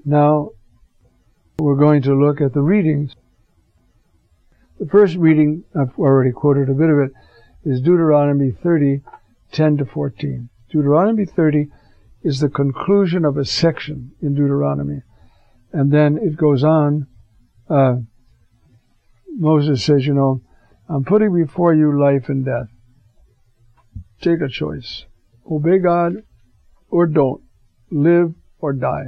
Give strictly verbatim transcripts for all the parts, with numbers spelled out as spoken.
Now, we're going to look at the readings. The first reading, I've already quoted a bit of it, is Deuteronomy thirty, ten to fourteen. Deuteronomy thirty is the conclusion of a section in Deuteronomy. And then it goes on. Uh, Moses says, you know, I'm putting before you life and death. Take a choice. Obey God or don't. Live or die.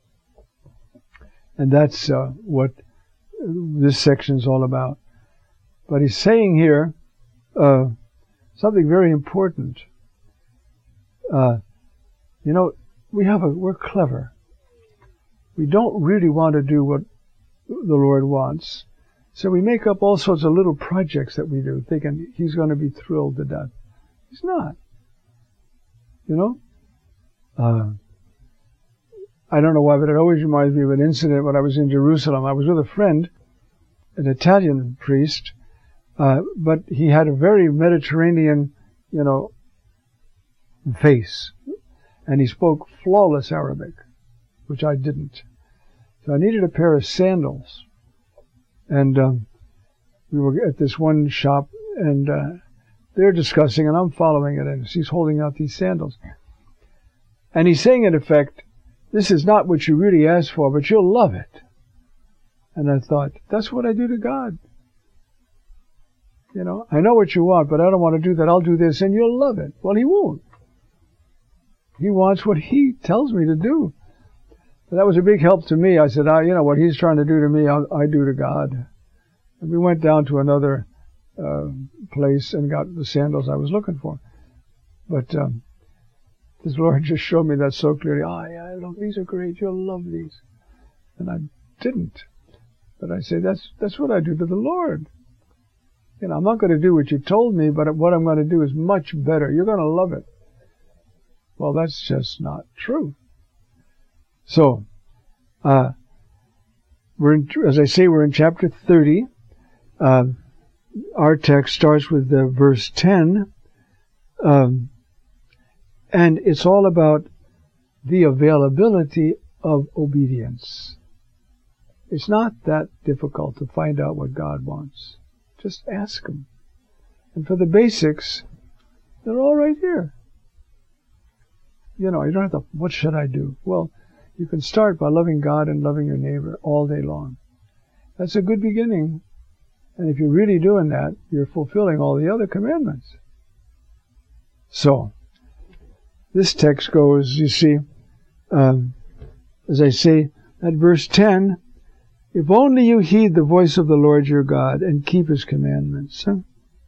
And that's uh, what this section is all about. But he's saying here uh, something very important. Uh, you know, we have a, we're clever. We don't really want to do what the Lord wants. So we make up all sorts of little projects that we do, thinking he's going to be thrilled to death. He's not. You know? Uh, I don't know why, but it always reminds me of an incident when I was in Jerusalem. I was with a friend, an Italian priest, uh, but he had a very Mediterranean, you know, face. And he spoke flawless Arabic, which I didn't. So I needed a pair of sandals. And um, we were at this one shop, and uh, they're discussing, and I'm following it, and he's holding out these sandals. And he's saying, in effect, this is not what you really asked for, but you'll love it. And I thought, that's what I do to God. You know, I know what you want, but I don't want to do that. I'll do this, and you'll love it. Well, he won't. He wants what he tells me to do. And that was a big help to me. I said, I, you know, what he's trying to do to me, I'll, I do to God. And we went down to another uh, place and got the sandals I was looking for. But um, this Lord just showed me that so clearly. Oh, yeah, look, these are great. You'll love these. And I didn't. But I say, that's that's what I do to the Lord. You know, I'm not going to do what you told me, but what I'm going to do is much better. You're going to love it. Well, that's just not true. So, uh, we're in, as I say, we're in chapter thirty. Uh, our text starts with uh, verse ten. Um, and it's all about the availability of obedience. It's not that difficult to find out what God wants. Just ask Him. And for the basics, they're all right here. You know, you don't have to, what should I do? Well, you can start by loving God and loving your neighbor all day long. That's a good beginning. And if you're really doing that, you're fulfilling all the other commandments. So, this text goes, you see, um, as I say, at verse ten, if only you heed the voice of the Lord your God and keep His commandments huh?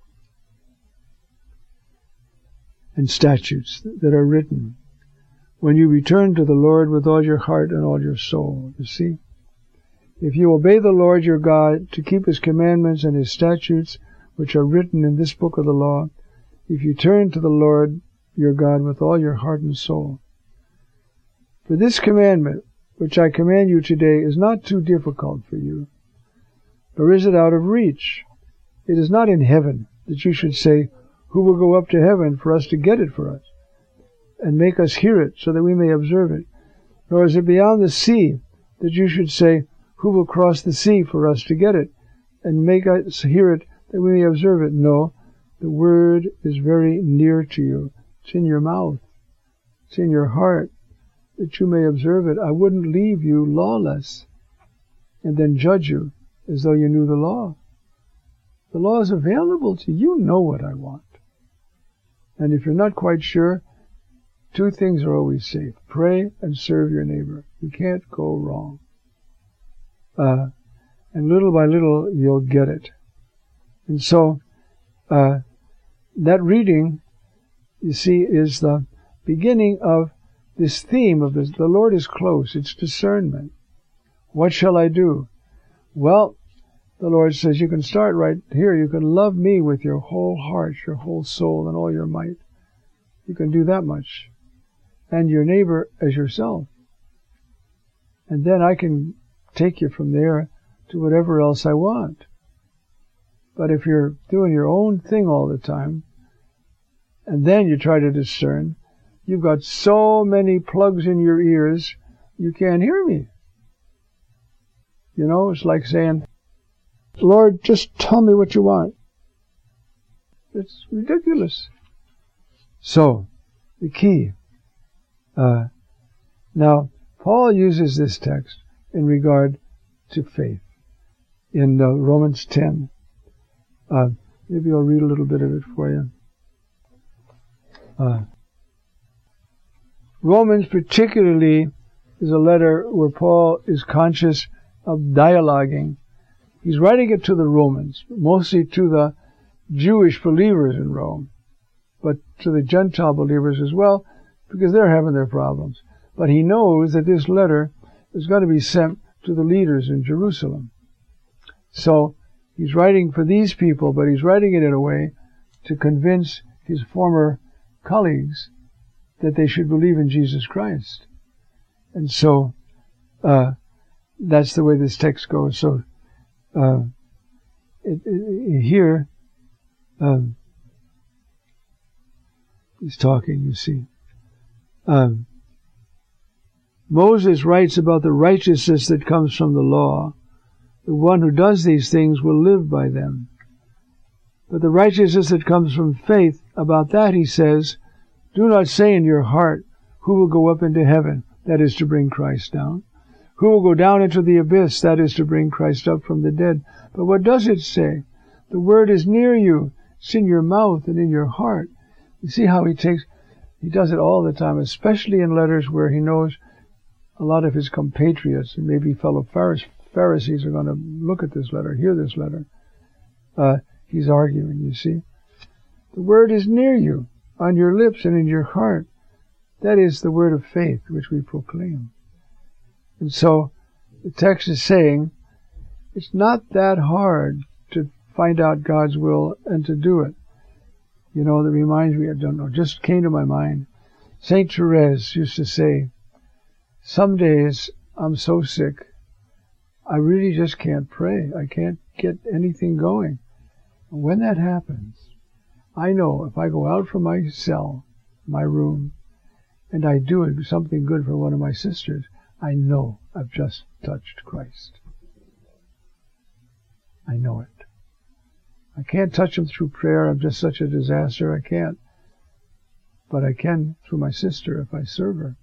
and statutes that are written, when you return to the Lord with all your heart and all your soul. You see? If you obey the Lord your God to keep His commandments and His statutes, which are written in this book of the law, if you turn to the Lord your God with all your heart and soul. For this commandment, which I command you today, is not too difficult for you, nor is it out of reach. It is not in heaven that you should say, who will go up to heaven for us to get it for us, and make us hear it so that we may observe it. Nor is it beyond the sea that you should say, who will cross the sea for us to get it, and make us hear it that we may observe it. No, the word is very near to you. It's in your mouth. It's in your heart, that you may observe it. I wouldn't leave you lawless and then judge you as though you knew the law. The law is available to you. You know what I want. And if you're not quite sure, two things are always safe. Pray and serve your neighbor. You can't go wrong. Uh, and little by little, you'll get it. And so, uh, that reading, you see, is the beginning of this theme of this. The Lord is close. It's discernment. What shall I do? Well, the Lord says you can start right here. You can love me with your whole heart, your whole soul, and all your might. You can do that much. And your neighbor as yourself. And then I can take you from there to whatever else I want. But if you're doing your own thing all the time, and then you try to discern, you've got so many plugs in your ears, you can't hear me. You know, it's like saying, Lord, just tell me what you want. It's ridiculous. So, the key. Uh, now, Paul uses this text in regard to faith in uh, Romans ten. Uh, maybe I'll read a little bit of it for you. Uh, Romans particularly is a letter where Paul is conscious of dialoguing. He's writing it to the Romans, mostly to the Jewish believers in Rome, but to the Gentile believers as well, because they're having their problems. But he knows that this letter is going to be sent to the leaders in Jerusalem. So he's writing for these people, but he's writing it in a way to convince his former colleagues that they should believe in Jesus Christ. And so uh, that's the way this text goes. So uh, it, it, here um, he's talking, you see. Um, Moses writes about the righteousness that comes from the law. The one who does these things will live by them. But the righteousness that comes from faith, about that he says, do not say in your heart, who will go up into heaven, that is to bring Christ down. Who will go down into the abyss, that is to bring Christ up from the dead. But what does it say? The word is near you. It's in your mouth and in your heart. You see how he takes, he does it all the time, especially in letters where he knows a lot of his compatriots and maybe fellow Pharisees are going to look at this letter, hear this letter. Uh, he's arguing, you see. The word is near you, on your lips and in your heart. That is the word of faith which we proclaim. And so the text is saying it's not that hard to find out God's will and to do it. You know, that reminds me, I don't know, just came to my mind. Saint Therese used to say, some days I'm so sick, I really just can't pray. I can't get anything going. And when that happens, I know if I go out from my cell, my room, and I do it, something good for one of my sisters, I know I've just touched Christ. I know it. I can't touch him through prayer. I'm just such a disaster. I can't. But I can through my sister if I serve her.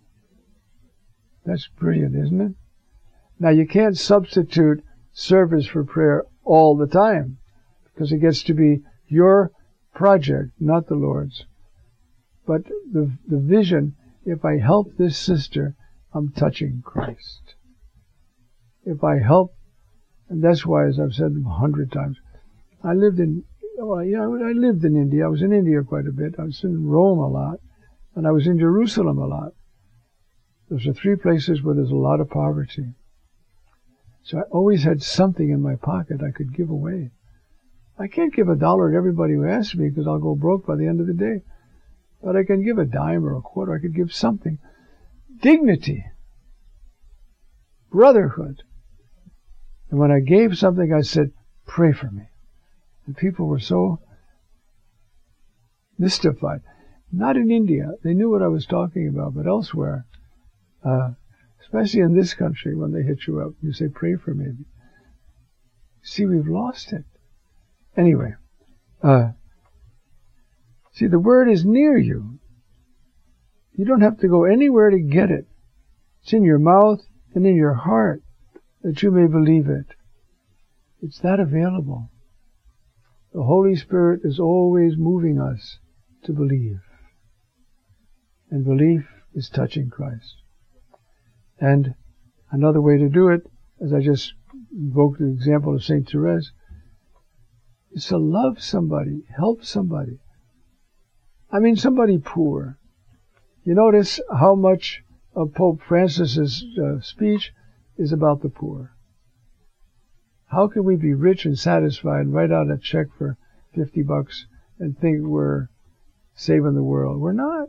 That's brilliant, isn't it? Now, you can't substitute service for prayer all the time, because it gets to be your project, not the Lord's. But the the vision, if I help this sister, I'm touching Christ. If I help, and that's why, as I've said a hundred times, I lived in, well, yeah, I lived in India. I was in India quite a bit. I was in Rome a lot, and I was in Jerusalem a lot. Those are three places where there's a lot of poverty. So I always had something in my pocket I could give away. I can't give a dollar to everybody who asks me because I'll go broke by the end of the day. But I can give a dime or a quarter. I could give something. Dignity. Brotherhood. And when I gave something, I said, pray for me. And people were so mystified. Not in India. They knew what I was talking about, but elsewhere. Uh, especially in this country, when they hit you up, you say, pray for me. See, we've lost it. Anyway, uh, see, the word is near you. You don't have to go anywhere to get it. It's in your mouth and in your heart that you may believe it. It's that available. The Holy Spirit is always moving us to believe. And belief is touching Christ. And another way to do it, as I just invoked the example of Saint Therese, is to love somebody, help somebody. I mean, somebody poor. You notice how much of Pope Francis's uh, speech is about the poor. How can we be rich and satisfied and write out a check for fifty bucks and think we're saving the world? We're not.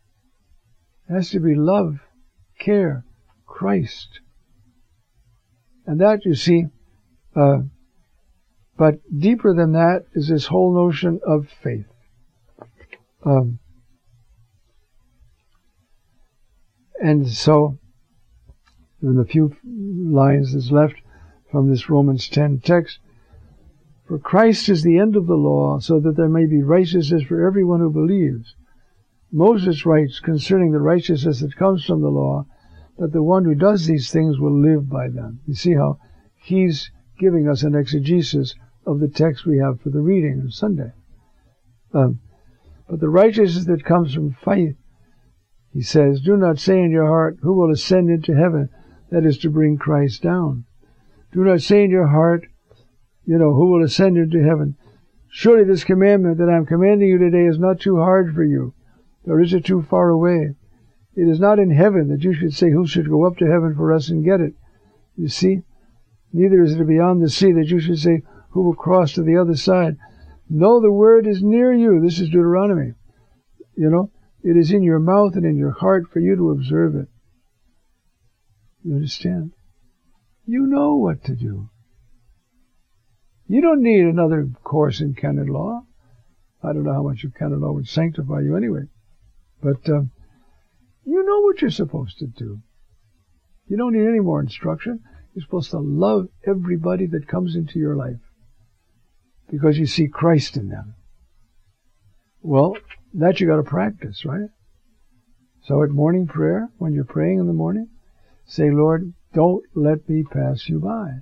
It has to be love, care, Christ. And that, you see, uh, but deeper than that is this whole notion of faith. Um, and so, in the few lines that's left, from this Romans ten text. For Christ is the end of the law, so that there may be righteousness for everyone who believes. Moses writes concerning the righteousness that comes from the law, that the one who does these things will live by them. You see how he's giving us an exegesis of the text we have for the reading on Sunday. Um, but the righteousness that comes from faith, he says, do not say in your heart, who will ascend into heaven? That is to bring Christ down. Do not say in your heart, you know, who will ascend into heaven? Surely this commandment that I'm commanding you today is not too hard for you, nor is it too far away. It is not in heaven that you should say, who should go up to heaven for us and get it? You see? Neither is it beyond the sea that you should say, who will cross to the other side? No, the word is near you. This is Deuteronomy. You know, it is in your mouth and in your heart for you to observe it. You understand? You know what to do. You don't need another course in canon law. I don't know how much of canon law would sanctify you anyway. But um, you know what you're supposed to do. You don't need any more instruction. You're supposed to love everybody that comes into your life because you see Christ in them. Well, that you got to practice, right? So at morning prayer, when you're praying in the morning, say, Lord, don't let me pass you by.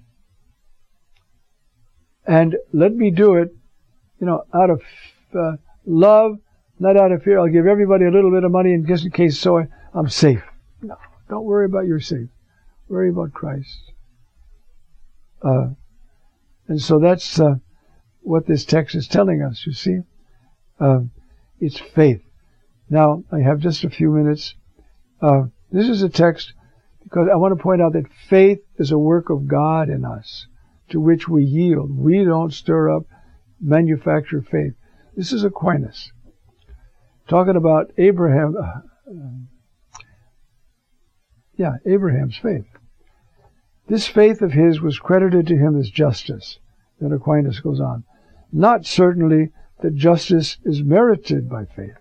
And let me do it, you know, out of uh, love, not out of fear. I'll give everybody a little bit of money in just in case so I, I'm safe. No, don't worry about your safe. Worry about Christ. Uh, and so that's uh, what this text is telling us, you see. Uh, it's faith. Now, I have just a few minutes. Uh, this is a text because I want to point out that faith is a work of God in us, to which we yield. We don't stir up, manufacture faith. This is Aquinas, talking about Abraham, uh, yeah, Abraham's faith. This faith of his was credited to him as justice. Then Aquinas goes on. Not certainly that justice is merited by faith,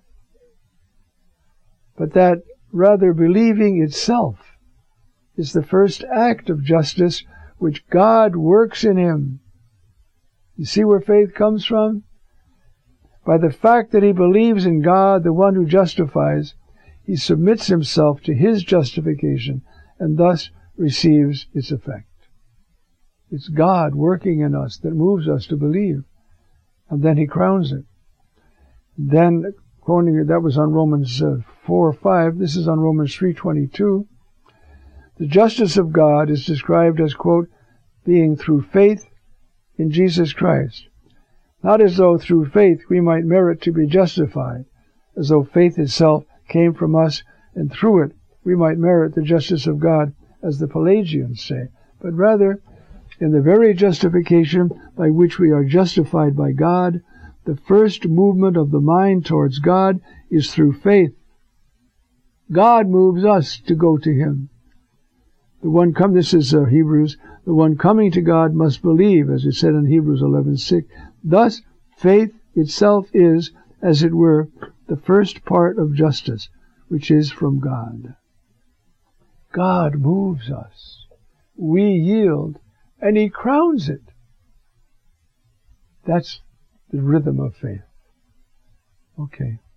but that rather believing itself is the first act of justice which God works in him. You see where faith comes from? By the fact that he believes in God, the one who justifies, he submits himself to his justification and thus receives its effect. It's God working in us that moves us to believe. And then he crowns it. Then, quoting, that was on Romans uh, four or five. This is on Romans three twenty-two. The justice of God is described as, quote, being through faith in Jesus Christ. Not as though through faith we might merit to be justified, as though faith itself came from us, and through it we might merit the justice of God, as the Pelagians say, but rather in the very justification by which we are justified by God, the first movement of the mind towards God is through faith. God moves us to go to him. The one come, this is uh, Hebrews, the one coming to God must believe, as it said in Hebrews eleven six. Thus, faith itself is, as it were, the first part of justice, which is from God. God moves us. We yield, and he crowns it. That's the rhythm of faith. Okay.